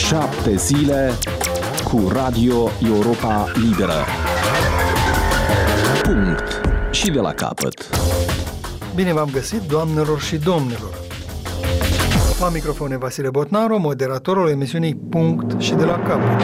7 zile cu Radio Europa Liberă. Punct. Și de la capăt. Bine v-am găsit, doamnelor și domnilor. La microfon e Vasile Botnaru, moderatorul emisiunii Punct și de la capăt.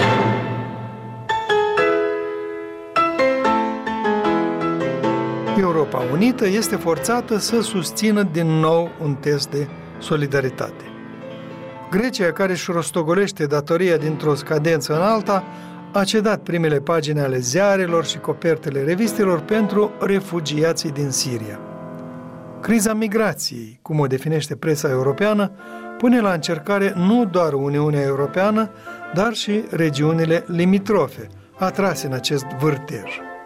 Europa Unită este forțată să susțină din nou un test de solidaritate. Grecia, care își rostogolește datoria dintr-o scadență în alta, a cedat primele pagini ale ziarelor și copertele revistelor pentru refugiații din Siria. Criza migrației, cum o definește presa europeană, pune la încercare nu doar Uniunea Europeană, dar și regiunile limitrofe, atrase în acest vârtej.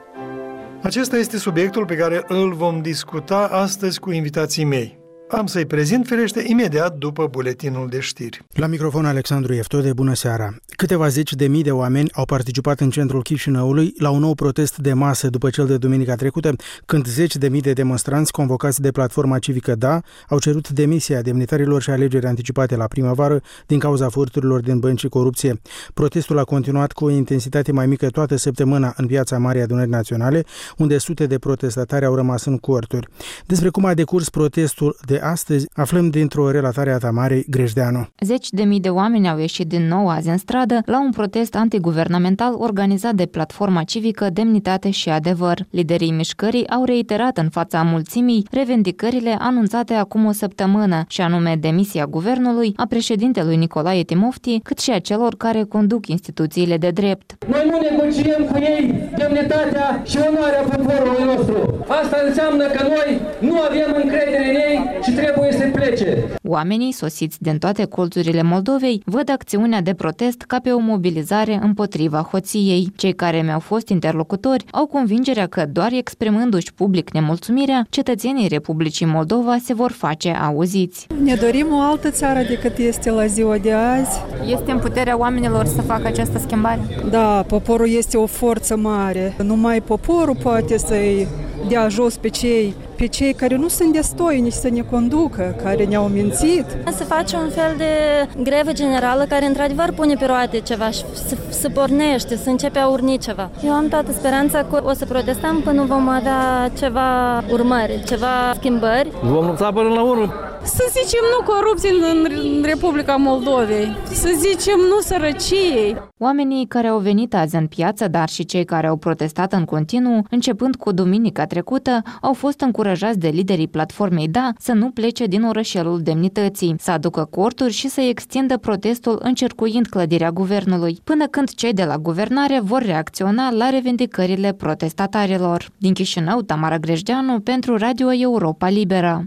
Acesta este subiectul pe care îl vom discuta astăzi cu invitații mei. Am să-i prezint, firește, imediat după buletinul de știri. La microfon Alexandru Eftode, bună seara! Câteva zeci de mii de oameni au participat în centrul Chișinăului la un nou protest de masă după cel de duminica trecută, când zeci de mii de demonstranți convocați de platforma civică DA au cerut demisia demnitarilor și alegeri anticipate la primăvară din cauza furturilor din bănci și corupție. Protestul a continuat cu o intensitate mai mică toată săptămâna în Piața Marii Adunări Naționale, unde sute de protestatari au rămas în corturi. Despre cum a decurs protestul de astăzi aflăm dintr-o relatare a Tamarei Grejdeanu. Zeci de mii de oameni au ieșit din nou azi în stradă la un protest antiguvernamental organizat de platforma civică Demnitate și Adevăr. Liderii mișcării au reiterat în fața mulțimii revendicările anunțate acum o săptămână, și anume demisia guvernului, a președintelui Nicolae Timofti, cât și a celor care conduc instituțiile de drept. Noi nu negociem cu ei demnitatea și onoarea poporului nostru. Asta înseamnă că noi nu avem încredere în ei și trebuie să plece. Oamenii sosiți din toate colțurile Moldovei văd acțiunea de protest ca pe o mobilizare împotriva hoției. Cei care mi-au fost interlocutori au convingerea că doar exprimându-și public nemulțumirea, cetățenii Republicii Moldova se vor face auziți. Ne dorim o altă țară decât este la ziua de azi. Este în puterea oamenilor să facă această schimbare? Da, poporul este o forță mare. Numai poporul poate să-i dea jos pe cei care nu sunt destoinici să ne conducă, care ne-au mințit. Se face un fel de grevă generală care într-adevăr pune pe roate ceva și să pornește, să începe a urni ceva. Eu am toată speranța că o să protestăm până vom avea ceva urmări, ceva schimbări. Vom lupta până la urmă. Să zicem nu corupție în Republica Moldovei, să zicem nu sărăciei. Oamenii care au venit azi în piață, dar și cei care au protestat în continuu, începând cu duminica trecută, au fost încurajați de liderii platformei DA să nu plece din orășelul Demnității, să aducă corturi și să extindă protestul încercuind clădirea guvernului, până când cei de la guvernare vor reacționa la revendicările protestatarilor. Din Chișinău, Tamara Grejdeanu pentru Radio Europa Liberă.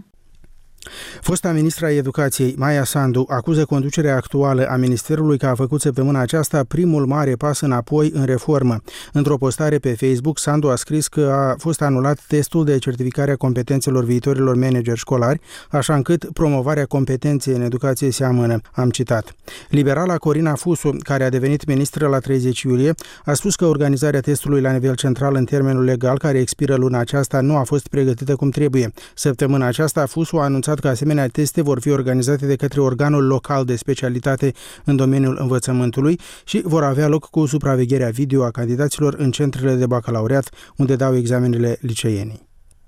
Fosta ministra Educației, Maia Sandu, acuză conducerea actuală a ministerului că a făcut săptămâna aceasta primul mare pas înapoi în reformă. Într-o postare pe Facebook, Sandu a scris că a fost anulat testul de certificare a competențelor viitorilor manageri școlari, așa încât promovarea competenței în educație se amână. Am citat. Liberala Corina Fusu, care a devenit ministră la 30 iulie, a spus că organizarea testului la nivel central în termenul legal, care expiră luna aceasta, nu a fost pregătită cum trebuie. Săptămâna aceasta, Fusu a anunțat că asemenea teste vor fi organizate de către organul local de specialitate în domeniul învățământului și vor avea loc cu supravegherea video a candidaților în centrele de bacalaureat unde dau examenele liceenii.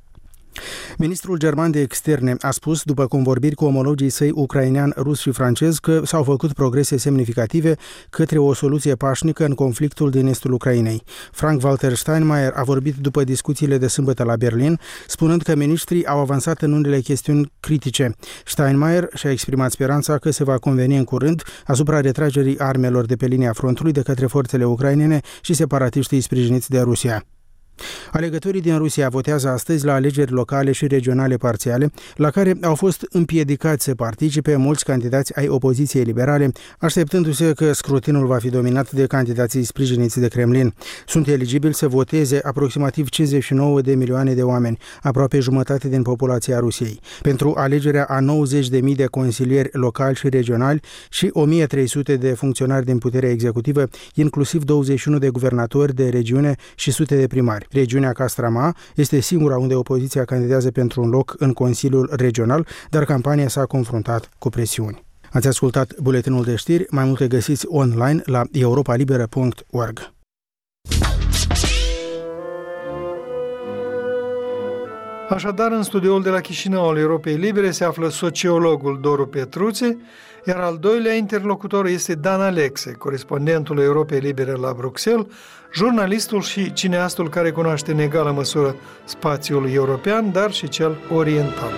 Ministrul german de externe a spus, după convorbiri cu omologii săi ucrainean, rus și francez, că s-au făcut progrese semnificative către o soluție pașnică în conflictul din estul Ucrainei. Frank-Walter Steinmeier a vorbit după discuțiile de sâmbătă la Berlin, spunând că miniștrii au avansat în unele chestiuni critice. Steinmeier și-a exprimat speranța că se va conveni în curând asupra retragerii armelor de pe linia frontului de către forțele ucrainene și separatiștii sprijiniți de Rusia. Alegătorii din Rusia votează astăzi la alegeri locale și regionale parțiale, la care au fost împiedicați să participe mulți candidați ai opoziției liberale, așteptându-se că scrutinul va fi dominat de candidații sprijiniți de Kremlin. Sunt eligibili să voteze aproximativ 59 de milioane de oameni, aproape jumătate din populația Rusiei, pentru alegerea a 90.000 de consilieri locali și regionali și 1.300 de funcționari din puterea executivă, inclusiv 21 de guvernatori de regiune și sute de primari. Regiunea Castrama este singura unde opoziția candidează pentru un loc în Consiliul Regional, dar campania s-a confruntat cu presiuni. Ați ascultat buletinul de știri, mai multe găsiți online la europalibera.org. Așadar, în studioul de la Chișinău al Europei Libere se află sociologul Doru Petruțe, iar al doilea interlocutor este Dan Alexe, corespondentul Europei Libere la Bruxelles, jurnalistul și cineastul care cunoaște în egală măsură spațiul european, dar și cel oriental.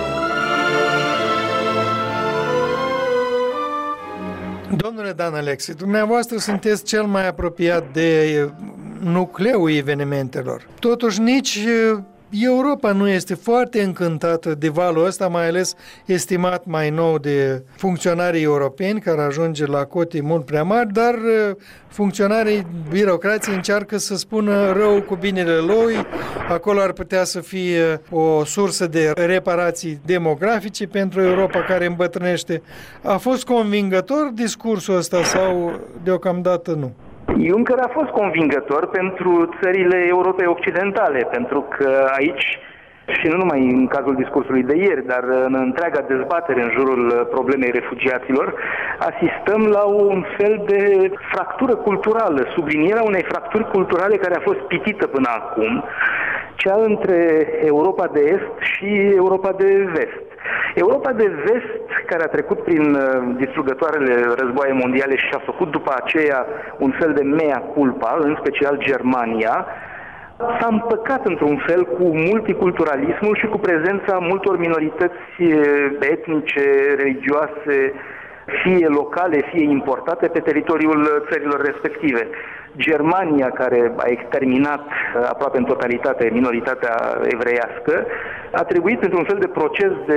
Domnule Dan Alexe, dumneavoastră sunteți cel mai apropiat de nucleul evenimentelor. Totuși, nici Europa nu este foarte încântată de valul ăsta, mai ales estimat mai nou de funcționarii europeni, care ajunge la cote mult prea mari, dar funcționarii, birocrații încearcă să spună rău cu binele lui. Acolo ar putea să fie o sursă de reparații demografice pentru Europa care îmbătrânește. A fost convingător discursul ăsta sau deocamdată nu? Juncker a fost convingător pentru țările Europei Occidentale, pentru că aici, și nu numai în cazul discursului de ieri, dar în întreaga dezbatere în jurul problemei refugiaților, asistăm la un fel de fractură culturală, sublinierea unei fracturi culturale care a fost pitită până acum, cea între Europa de Est și Europa de Vest. Europa de Vest, care a trecut prin distrugătoarele războaie mondiale și a făcut după aceea un fel de mea culpa, în special Germania, s-a împăcat într-un fel cu multiculturalismul și cu prezența multor minorități etnice, religioase, fie locale, fie importate pe teritoriul țărilor respective. Germania, care a exterminat aproape în totalitate minoritatea evreiască, a trebuit într-un fel de proces de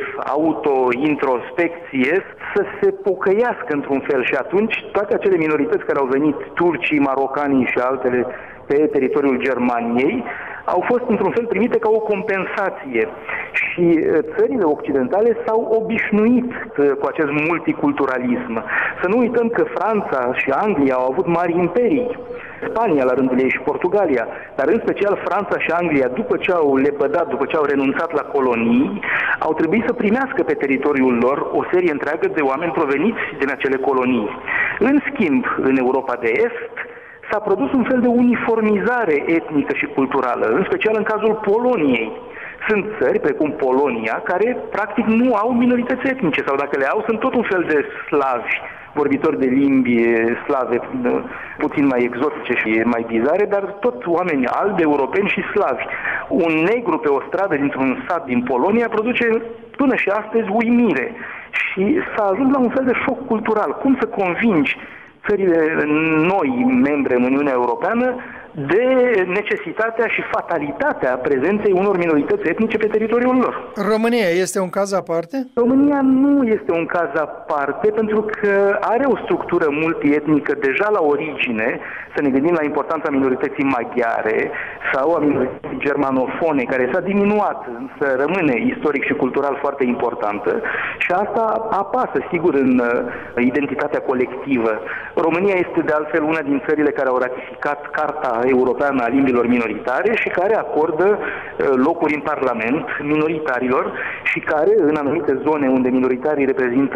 auto-introspecție să se pocăiască într-un fel și atunci toate acele minorități care au venit, turcii, marocanii și altele, pe teritoriul Germaniei, au fost într-un fel primite ca o compensație. Și țările occidentale s-au obișnuit cu acest multiculturalism. Să nu uităm că Franța și Anglia au avut mari imperii, Spania la rândul ei și Portugalia, dar în special Franța și Anglia, după ce au lepădat, după ce au renunțat la colonii, au trebuit să primească pe teritoriul lor o serie întreagă de oameni proveniți din acele colonii. În schimb, în Europa de Est, s-a produs un fel de uniformizare etnică și culturală, în special în cazul Poloniei. Sunt țări, precum Polonia, care practic nu au minorități etnice, sau dacă le au, sunt tot un fel de slavi, vorbitori de limbi slave, puțin mai exotice și mai bizare, dar tot oameni albi, europeni și slavi. Un negru pe o stradă dintr-un sat din Polonia produce până și astăzi uimire. Și s-a ajuns la un fel de șoc cultural. Cum să convingi țările noi, membre în Uniunea Europeană, de necesitatea și fatalitatea prezenței unor minorități etnice pe teritoriul lor. România este un caz aparte? România nu este un caz aparte pentru că are o structură multietnică deja la origine. Să ne gândim la importanța minorității maghiare sau a minorității germanofone, care s-a diminuat, însă rămâne istoric și cultural foarte importantă și asta apasă, sigur, în identitatea colectivă. România este de altfel una din țările care au ratificat Carta Europeană a Limbilor Minoritare și care acordă locuri în Parlament minoritarilor și care, în anumite zone unde minoritarii reprezintă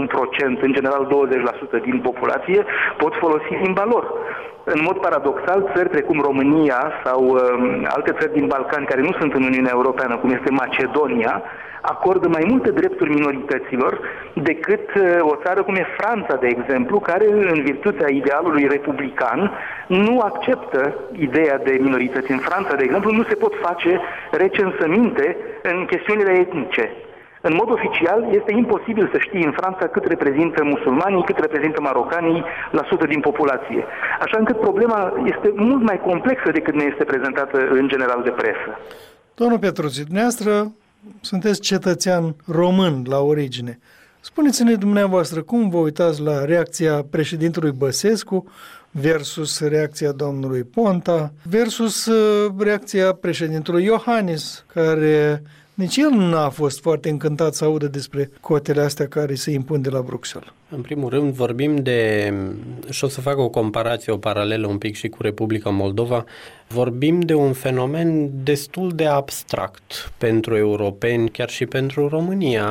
1%, în general 20% din populație, pot folosi limba lor. În mod paradoxal, țări precum România sau alte țări din Balcani care nu sunt în Uniunea Europeană, cum este Macedonia, acordă mai multe drepturi minorităților decât o țară cum e Franța, de exemplu, care, în virtutea idealului republican, nu acceptă ideea de minorități. În Franța, de exemplu, nu se pot face recensăminte în chestiunile etnice. În mod oficial, este imposibil să știi în Franța cât reprezintă musulmanii, cât reprezintă marocanii la sută din populație. Așa încât problema este mult mai complexă decât ne este prezentată în general de presă. Domnul Petruțe, dumneavoastră sunteți cetățean român la origine. Spuneți-ne dumneavoastră cum vă uitați la reacția președintelui Băsescu versus reacția domnului Ponta versus reacția președintelui Iohannis, care nici el nu a fost foarte încântat să audă despre cotele astea care se impun de la Bruxelles. În primul rând vorbim de, și o să fac o comparație, o paralelă un pic și cu Republica Moldova, vorbim de un fenomen destul de abstract pentru europeni, chiar și pentru România.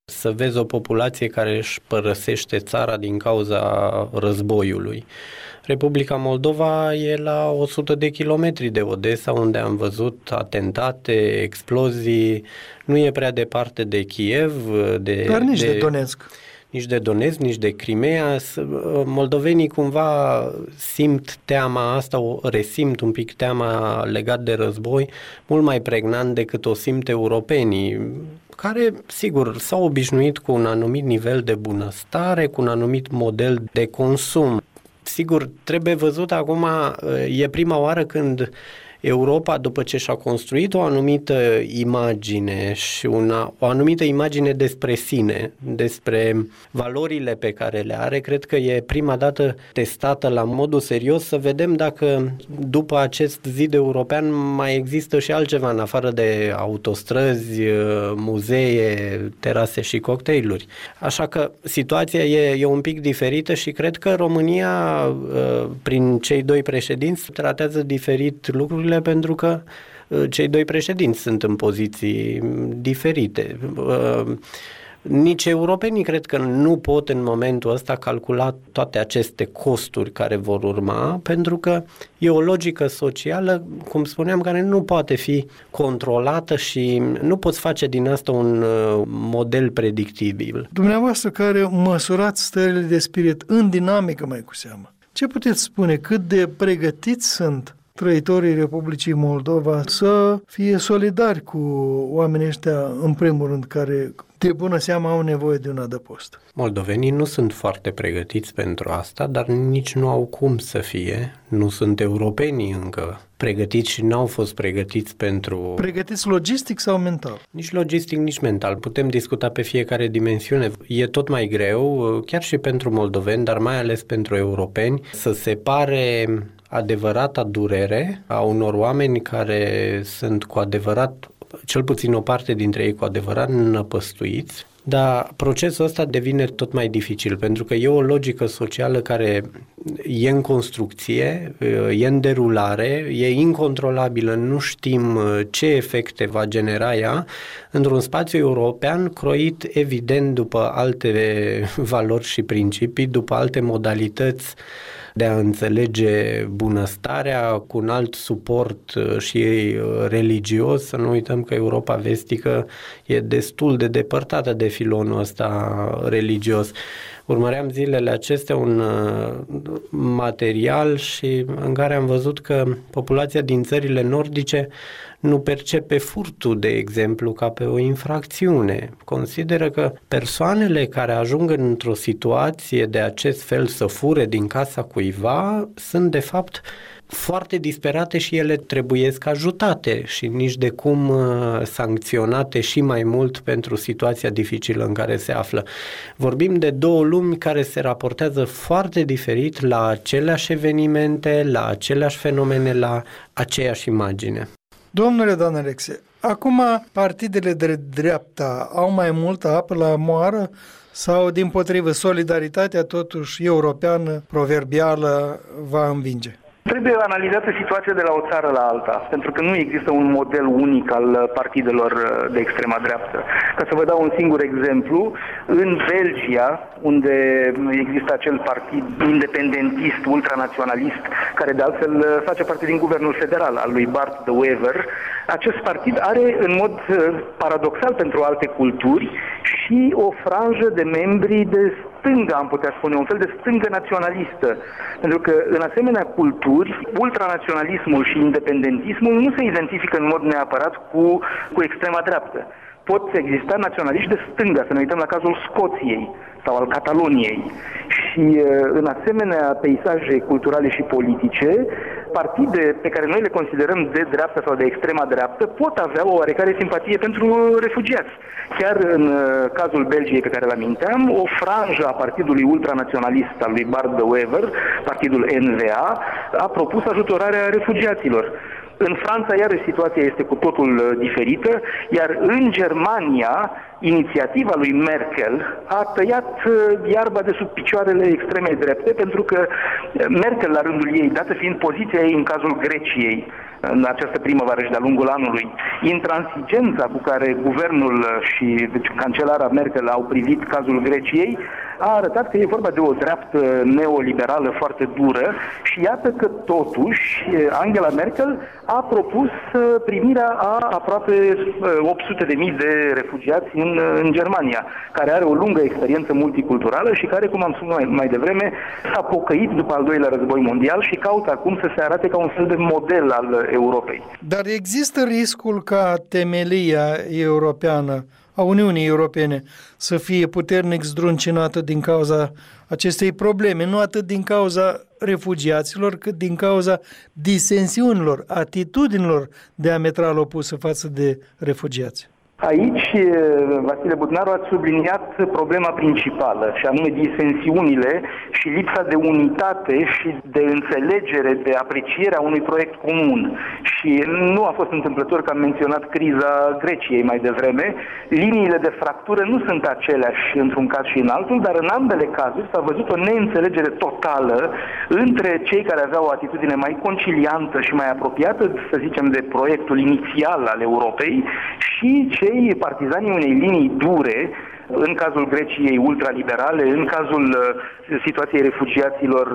să vezi o populație care își părăsește țara din cauza războiului. Republica Moldova e la 100 de kilometri de Odessa, unde am văzut atentate, explozii, nu e prea departe de Kiev. Dar nici de Donetsk. Nici de Donetsk, nici de Crimea. Moldovenii cumva simt teama asta, o resimt un pic teama legat de război, mult mai pregnant decât o simt europenii, care, sigur, s-au obișnuit cu un anumit nivel de bunăstare, cu un anumit model de consum. Sigur, trebuie văzut acum, e prima oară când Europa, după ce și-a construit o anumită imagine și o anumită imagine despre sine, despre valorile pe care le are, cred că e prima dată testată la modul serios să vedem dacă după acest zid european mai există și altceva în afară de autostrăzi, muzee, terase și cocktailuri. Așa că situația e un pic diferită și cred că România, prin cei doi președinți, tratează diferit lucrurile pentru că cei doi președinți sunt în poziții diferite. Nici europenii cred că nu pot în momentul ăsta calcula toate aceste costuri care vor urma, pentru că e o logică socială, cum spuneam, care nu poate fi controlată și nu poți face din asta un model predictibil. Dumneavoastră care măsurați stările de spirit în dinamică mai cu seamă, ce puteți spune? Cât de pregătiți sunt trăitorii Republicii Moldova să fie solidari cu oamenii ăștia, în primul rând, care de bună seamă au nevoie de un adăpost? Moldovenii nu sunt foarte pregătiți pentru asta, dar nici nu au cum să fie. Nu sunt europenii încă pregătiți și n-au fost pregătiți pentru... Pregătiți logistic sau mental? Nici logistic, nici mental. Putem discuta pe fiecare dimensiune. E tot mai greu, chiar și pentru moldoveni, dar mai ales pentru europeni, să separe adevărata durere a unor oameni care sunt cu adevărat, cel puțin o parte dintre ei cu adevărat năpăstuiți, dar procesul ăsta devine tot mai dificil, pentru că e o logică socială care e în construcție, e în derulare, e incontrolabilă, nu știm ce efecte va genera ea, într-un spațiu european croit evident după alte valori și principii, după alte modalități de a înțelege bunăstarea, cu un alt suport și religios. Să nu uităm că Europa vestică e destul de depărtată de filonul ăsta religios. Urmăream zilele acestea un material și în care am văzut că populația din țările nordice nu percepe furtul, de exemplu, ca pe o infracțiune. Consideră că persoanele care ajung într-o situație de acest fel să fure din casa cuiva sunt, de fapt, foarte disperate și ele trebuiesc ajutate și nici de cum sancționate și mai mult pentru situația dificilă în care se află. Vorbim de două lumi care se raportează foarte diferit la aceleași evenimente, la aceleași fenomene, la aceeași imagine. Domnule Dan Alexe, acum partidele de dreapta au mai multă apă la moară sau, dimpotrivă, solidaritatea totuși europeană, proverbială, va învinge? Trebuie analizată situația de la o țară la alta, pentru că nu există un model unic al partidelor de extrema dreaptă. Ca să vă dau un singur exemplu, în Belgia, unde există acel partid independentist, ultranaționalist, care de altfel face parte din guvernul federal al lui Bart de Wever, acest partid are, în mod paradoxal pentru alte culturi, și o franjă de membri de stânga, am putea spune, un fel de stângă naționalistă. Pentru că în asemenea culturi, ultranaționalismul și independentismul nu se identifică în mod neapărat cu extrema dreaptă. Pot exista naționaliști de stânga, să ne uităm la cazul Scoției sau al Cataloniei. Și în asemenea peisaje culturale și politice, partide pe care noi le considerăm de dreapta sau de extrema dreaptă pot avea o oarecare simpatie pentru refugiați. Chiar în cazul Belgiei pe care l-aminteam, o franjă a partidului ultranaționalist al lui Bart de Wever, partidul NVA, a propus ajutorarea refugiaților. În Franța, iarăși, situația este cu totul diferită, iar în Germania, inițiativa lui Merkel a tăiat iarba de sub picioarele extremei drepte, pentru că Merkel, la rândul ei, dată fiind poziția ei în cazul Greciei, în această primăvară și de-a lungul anului, intransigența cu care guvernul și cancelara Merkel au privit cazul Greciei, a arătat că e vorba de o dreaptă neoliberală foarte dură și iată că totuși Angela Merkel a propus primirea a aproape 800.000 de refugiați în Germania, care are o lungă experiență multiculturală și care, cum am spus mai devreme, s-a pocăit după al doilea război mondial și caută acum să se arate ca un fel de model al Europei. Dar există riscul ca temelia europeană a Uniunii Europene să fie puternic zdruncinată din cauza acestei probleme, nu atât din cauza refugiaților, cât din cauza disensiunilor, atitudinilor diametral opuse față de refugiați. Aici, Vasile Butnaru, a subliniat problema principală, și anume disensiunile și lipsa de unitate și de înțelegere, de apreciere a unui proiect comun. Și nu a fost întâmplător că am menționat criza Greciei mai devreme. Liniile de fractură nu sunt aceleași într-un caz și în altul, dar în ambele cazuri s-a văzut o neînțelegere totală între cei care aveau o atitudine mai conciliantă și mai apropiată, să zicem, de proiectul inițial al Europei și cei partizanii unei linii dure, în cazul Greciei ultraliberale, în cazul situației refugiaților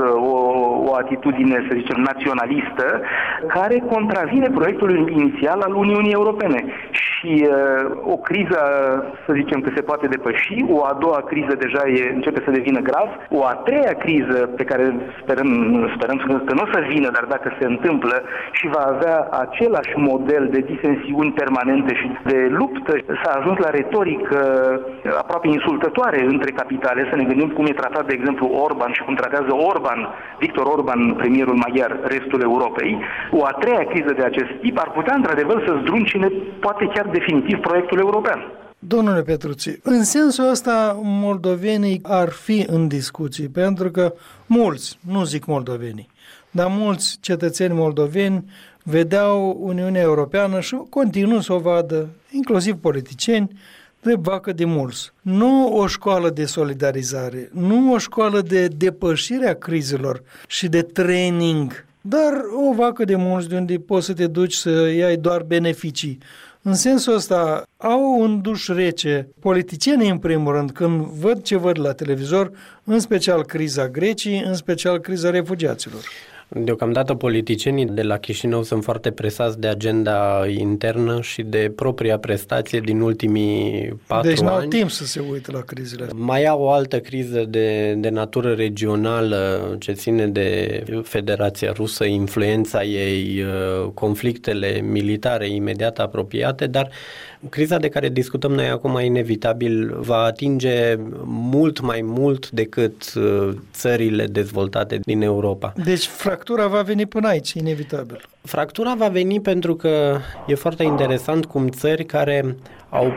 o atitudine, să zicem, naționalistă, care contravine proiectului inițial al Uniunii Europene. Și o criză, să zicem că se poate depăși, o a doua criză deja începe să devină grav, o a treia criză pe care sperăm că nu o să vină, dar dacă se întâmplă și va avea același model de disensiuni permanente și de luptă, s-a ajuns la retorică aproape insultătoare între capitale, să ne gândim cum e tratat, de exemplu, Orban și cum tratează Victor Orban, premierul maghiar, restul Europei. O a treia criză de acest tip ar putea, într-adevăr, să zdruncine, poate chiar definitiv, proiectul european. Domnule Petruții, în sensul ăsta moldovenii ar fi în discuții, pentru că mulți, nu zic moldovenii, dar mulți cetățeni moldoveni vedeau Uniunea Europeană și continuă să o vadă, inclusiv politicieni, drept vacă de mulți. Nu o școală de solidarizare, nu o școală de depășire a crizelor și de training, dar o vacă de mulți de unde poți să te duci să iei doar beneficii. În sensul ăsta au un duș rece politicienii, în primul rând, când văd ce văd la televizor, în special criza Greciei, în special criza refugiaților. Deocamdată politicienii de la Chișinău sunt foarte presați de agenda internă și de propria prestație din ultimii 4 ani. Deci n-au timp să se uite la crizele. Mai au o altă criză de natură regională ce ține de Federația Rusă, influența ei, conflictele militare imediat apropiate, dar criza de care discutăm noi acum inevitabil va atinge mult mai mult decât țările dezvoltate din Europa. Deci fractura va veni până aici, inevitabil. Fractura va veni pentru că e foarte interesant cum țări care au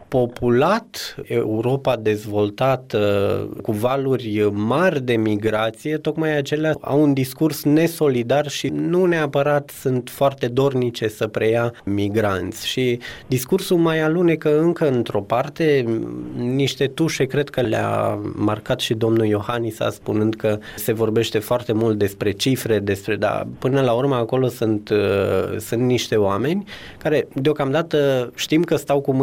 populat Europa dezvoltată cu valuri mari de migrație, tocmai acelea au un discurs nesolidar și nu neapărat sunt foarte dornice să preia migranți. Și discursul mai alunecă încă într-o parte, niște tușe cred că le-a marcat și domnul Iohannis, spunând că se vorbește foarte mult despre cifre, dar până la urmă acolo sunt niște oameni care deocamdată știm că stau cu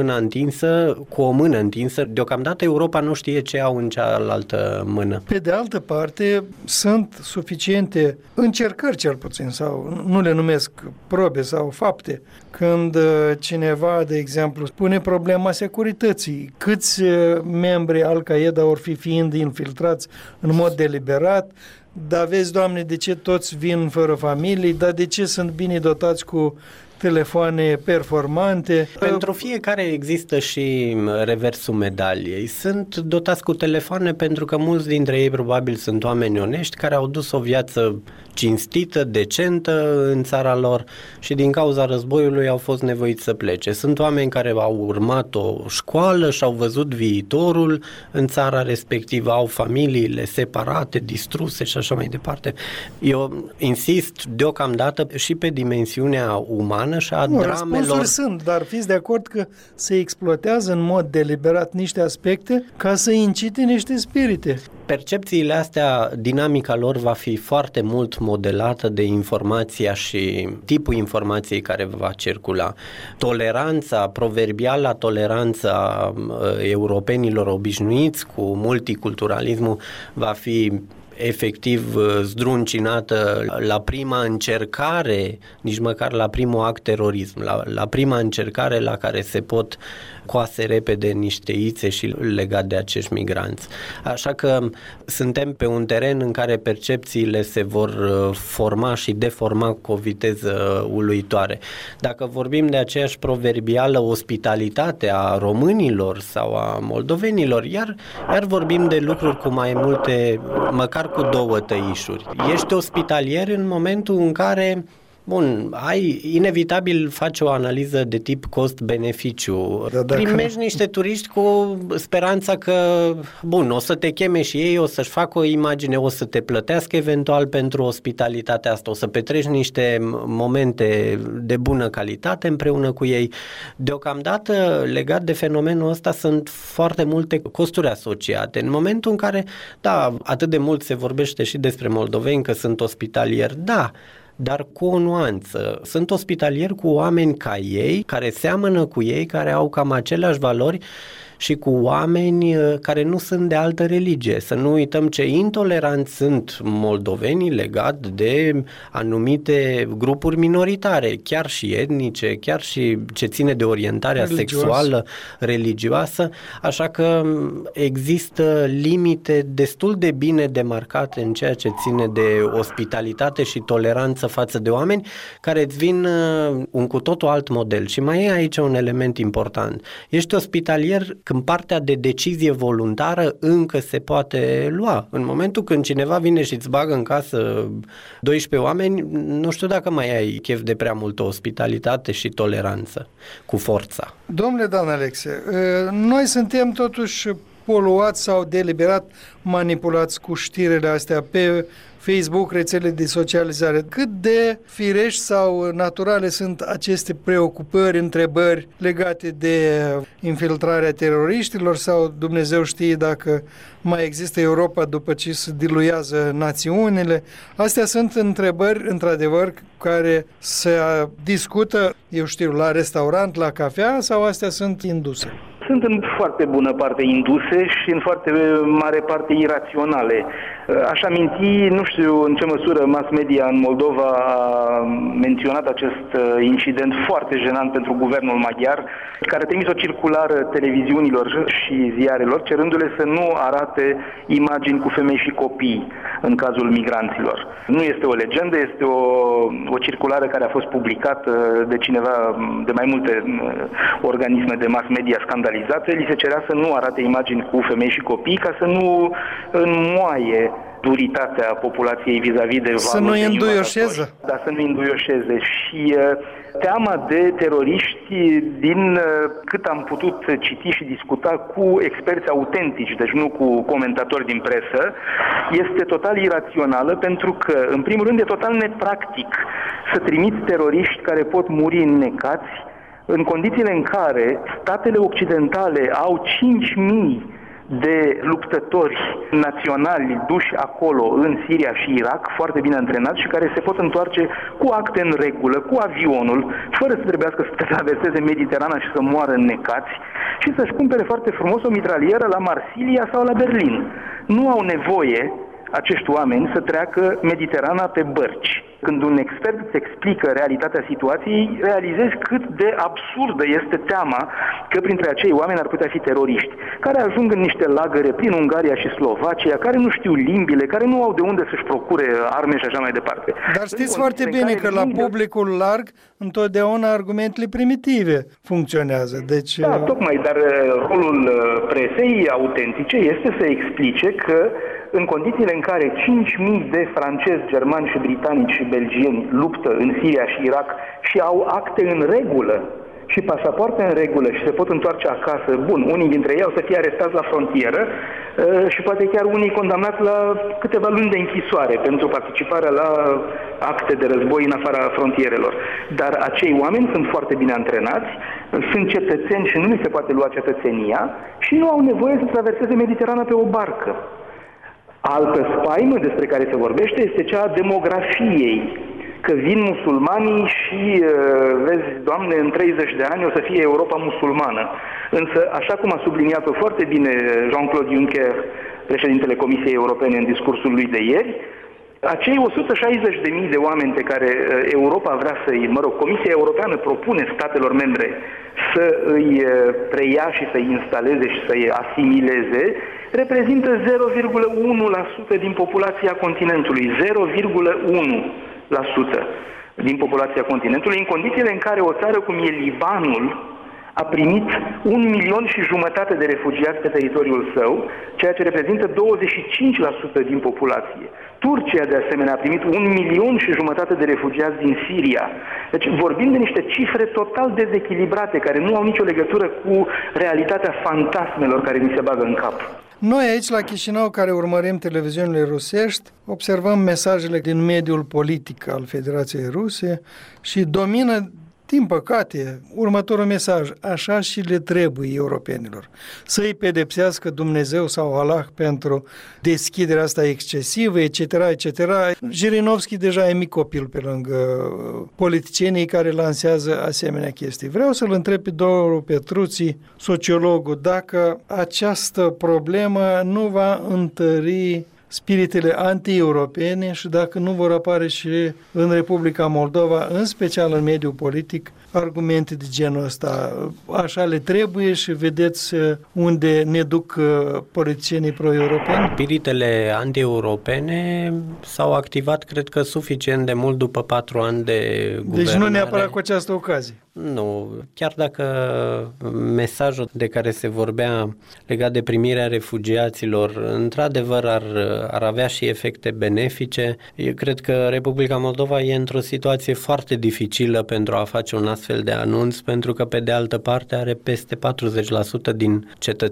o mână întinsă, deocamdată Europa nu știe ce au în cealaltă mână. Pe de altă parte, sunt suficiente încercări, cel puțin, sau nu le numesc probe sau fapte, când cineva, de exemplu, spune problema securității. Câți membri Al-Qaeda or fiind infiltrați în mod deliberat, dar vezi, Doamne, de ce toți vin fără familii, dar de ce sunt bine dotați cu telefoane performante? Pentru fiecare există și reversul medaliei. Sunt dotați cu telefoane pentru că mulți dintre ei probabil sunt oameni onești care au dus o viață cinstită, decentă în țara lor și din cauza războiului au fost nevoiți să plece. Sunt oameni care au urmat o școală și au văzut viitorul în țara respectivă, au familiile separate, distruse și așa mai departe. Eu insist deocamdată și pe dimensiunea umană umană și a dramelor. Răspunsuri sunt, dar fiți de acord că se exploatează în mod deliberat niște aspecte ca să incite niște spirite. Percepțiile astea, dinamica lor va fi foarte mult modelată de informația și tipul informației care va circula. Toleranța, proverbiala toleranța europenilor obișnuiți cu multiculturalismul va fi efectiv zdruncinată la prima încercare, nici măcar la primul act terorism, la prima încercare la care se pot coase repede niște ițe și legat de acești migranți. Așa că suntem pe un teren în care percepțiile se vor forma și deforma cu o viteză uluitoare. Dacă vorbim de aceeași proverbială ospitalitate a românilor sau a moldovenilor, iar vorbim de lucruri cu mai multe, măcar cu două tăișuri. Ești ospitalier în momentul în care inevitabil faci o analiză de tip cost-beneficiu. Primești niște turiști cu speranța că, o să te cheme și ei, o să-și facă o imagine, o să te plătească eventual pentru ospitalitatea asta, o să petreci niște momente de bună calitate împreună cu ei. Deocamdată, legat de fenomenul ăsta, sunt foarte multe costuri asociate. În momentul în care, atât de mult se vorbește și despre moldoveni că sunt ospitalieri, dar cu o nuanță. Sunt ospitalieri cu oameni ca ei, care seamănă cu ei, care au cam aceleași valori și cu oameni care nu sunt de altă religie. Să nu uităm ce intoleranți sunt moldovenii legat de anumite grupuri minoritare, chiar și etnice, chiar și ce ține de orientarea sexuală, religioasă, așa că există limite destul de bine demarcate în ceea ce ține de ospitalitate și toleranță față de oameni care îți vin un cu totul alt model. Și mai e aici un element important. Ești ospitalier când partea de decizie voluntară încă se poate lua. În momentul când cineva vine și îți bagă în casă 12 oameni, nu știu dacă mai ai chef de prea multă ospitalitate și toleranță cu forța. Domnule Dan Alexe, noi suntem totuși poluați sau deliberat manipulați cu știrile astea pe Facebook, rețele de socializare. Cât de firești sau naturale sunt aceste preocupări, întrebări legate de infiltrarea teroriștilor sau Dumnezeu știe dacă mai există Europa după ce se diluează națiunile? Astea sunt întrebări, într-adevăr, care se discută, la restaurant, la cafea, sau astea sunt induse? Sunt în foarte bună parte induse și în foarte mare parte iraționale. Aș aminti, nu știu în ce măsură mass media în Moldova a menționat acest incident foarte jenant pentru guvernul maghiar, care a trimis o circulară televiziunilor și ziarelor, cerându-le să nu arate imagini cu femei și copii în cazul migranților. Nu este o legendă, este o circulară care a fost publicată de cineva, de mai multe organisme de mass media scandalizate. Li se cerea să nu arate imagini cu femei și copii ca să nu înmoaie duritatea populației vis-a-vis de să nu înduioșeze. Da, să nu înduioșeze. Și teama de teroriști, din cât am putut citi și discuta cu experți autentici, deci nu cu comentatori din presă, este total irațională, pentru că, în primul rând, e total nepractic să trimiți teroriști care pot muri înnecați în condițiile în care statele occidentale au 5.000 de luptători naționali duși acolo în Siria și Irak, foarte bine antrenați și care se pot întoarce cu acte în regulă, cu avionul, fără să trebuiască să traverseze Mediterana și să moară înnecați și să-și cumpere foarte frumos o mitralieră la Marsilia sau la Berlin. Nu au nevoie acești oameni să treacă Mediterana pe bărci. Când un expert îți explică realitatea situației, realizezi cât de absurdă este teama că printre acei oameni ar putea fi teroriști, care ajung în niște lagăre prin Ungaria și Slovacia, care nu știu limbile, care nu au de unde să-și procure arme și așa mai departe. Dar știți foarte bine că la publicul larg întotdeauna argumentele primitive funcționează. Deci... Da, tocmai, dar rolul presei autentice este să explice că în condițiile în care 5.000 de francezi, germani și britanici și belgieni luptă în Siria și Irak și au acte în regulă și pașapoarte în regulă și se pot întoarce acasă, bun, unii dintre ei au să fie arestați la frontieră și poate chiar unii condamnați la câteva luni de închisoare pentru participarea la acte de război în afara frontierelor. Dar acei oameni sunt foarte bine antrenați, sunt cetățeni și nu li se poate lua cetățenia și nu au nevoie să traverseze Mediterana pe o barcă. Altă spaimă despre care se vorbește este cea a demografiei, că vin musulmanii și, vezi, Doamne, în 30 de ani o să fie Europa musulmană. Însă, așa cum a subliniat-o foarte bine Jean-Claude Juncker, președintele Comisiei Europene, în discursul lui de ieri, acei 160.000 de oameni pe care Europa vrea Comisia Europeană propune statelor membre să îi preia și să îi instaleze și să îi asimileze, reprezintă 0,1% din populația continentului. 0,1% din populația continentului, în condițiile în care o țară cum e Libanul a primit 1,5 milion de refugiați pe teritoriul său, ceea ce reprezintă 25% din populație. Turcia, de asemenea, a primit 1,5 milion de refugiați din Siria. Deci vorbim de niște cifre total dezechilibrate, care nu au nicio legătură cu realitatea fantasmelor care ni se bagă în cap. Noi aici, la Chișinău, care urmărim televiziunile rusești, observăm mesajele din mediul politic al Federației Ruse și domină, din păcate, următorul mesaj: așa și le trebuie europenilor. Să-i pedepsească Dumnezeu sau Allah pentru deschiderea asta excesivă, etc., etc. Jirinovski deja e mic copil pe lângă politicienii care lansează asemenea chestii. Vreau să-l întreb pe Doru Petruții, sociologul, dacă această problemă nu va întări spiritele anti-europene și dacă nu vor apare și în Republica Moldova, în special în mediul politic, argumente de genul ăsta. Așa le trebuie și vedeți unde ne duc politicienii pro-europeni? Spiritele anti-europene s-au activat, cred că, suficient de mult după 4 ani de guvernare. Deci nu neapărat cu această ocazie. Nu, chiar dacă mesajul de care se vorbea legat de primirea refugiaților într-adevăr ar avea și efecte benefice, eu cred că Republica Moldova e într-o situație foarte dificilă pentru a face un astfel de anunț, pentru că pe de altă parte are peste 40% din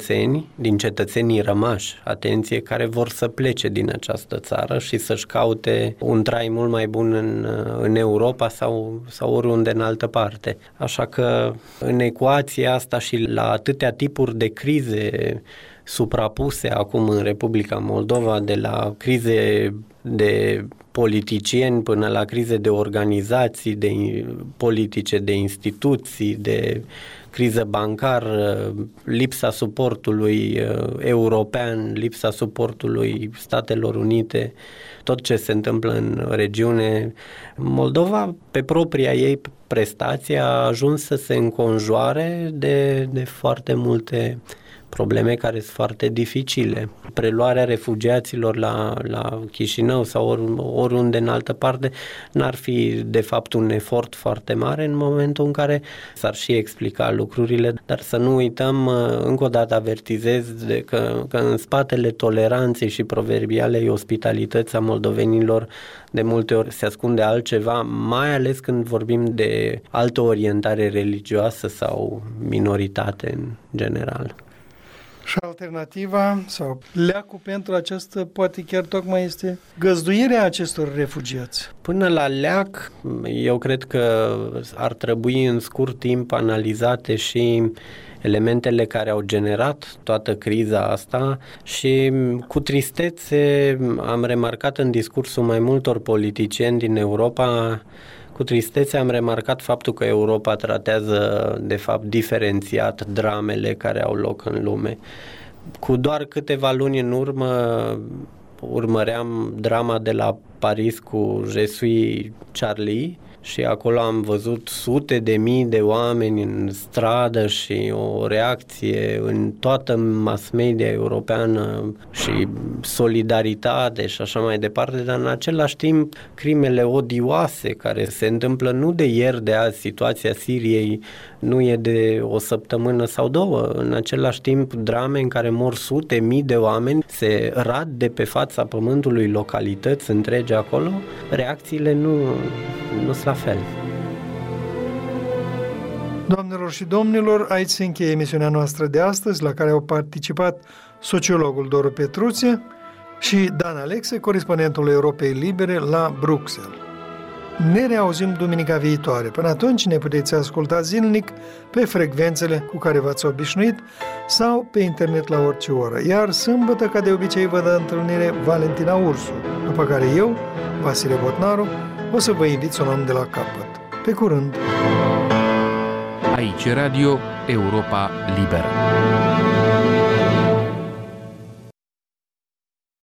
cetățenii rămași, atenție, care vor să plece din această țară și să-și caute un trai mult mai bun în Europa sau oriunde în altă parte. Așa că în ecuația asta și la atâtea tipuri de crize suprapuse acum în Republica Moldova, de la crize de politicieni până la crize de organizații politice, de instituții, de criză bancară, lipsa suportului european, lipsa suportului Statelor Unite, tot ce se întâmplă în regiune, Moldova, pe propria ei prestație, a ajuns să se înconjoare de foarte multe probleme care sunt foarte dificile. Preluarea refugiaților la Chișinău sau oriunde în altă parte n-ar fi de fapt un efort foarte mare în momentul în care s-ar și explica lucrurile, dar să nu uităm, încă o dată avertizez, că în spatele toleranței și proverbialei ospitalități a moldovenilor de multe ori se ascunde altceva, mai ales când vorbim de altă orientare religioasă sau minoritate în general. Și alternativa sau leacul pentru această poate chiar tocmai este găzduirea acestor refugiați. Până la leac, eu cred că ar trebui în scurt timp analizate și elementele care au generat toată criza asta și cu tristețe am remarcat în discursul mai multor politicieni din Europa, cu tristețe am remarcat faptul că Europa tratează, de fapt, diferențiat dramele care au loc în lume. Cu doar câteva luni în urmă urmăream drama de la Paris cu Je suis Charlie și acolo am văzut sute de mii de oameni în stradă și o reacție în toată mass media europeană și solidaritate și așa mai departe, dar în același timp crimele odioase care se întâmplă nu de ieri, de azi. Situația Siriei nu e de o săptămână sau două. În același timp drame în care mor sute mii de oameni, se rad de pe fața pământului localități întregi acolo, reacțiile nu sunt la fel. Doamne Doamnelor și domnilor, aici se încheie emisiunea noastră de astăzi, la care au participat sociologul Doru Petruție și Dan Alexe, corespondentul Europei Libere la Bruxelles. Ne reauzim duminica viitoare. Până atunci ne puteți asculta zilnic pe frecvențele cu care v-ați obișnuit sau pe internet la orice oră. Iar sâmbătă, ca de obicei, vă dă întâlnire Valentina Ursu, după care eu, Vasile Botnaru, o să vă invit să o luăm de la capăt. Pe curând! Aici Radio Europa Liberă.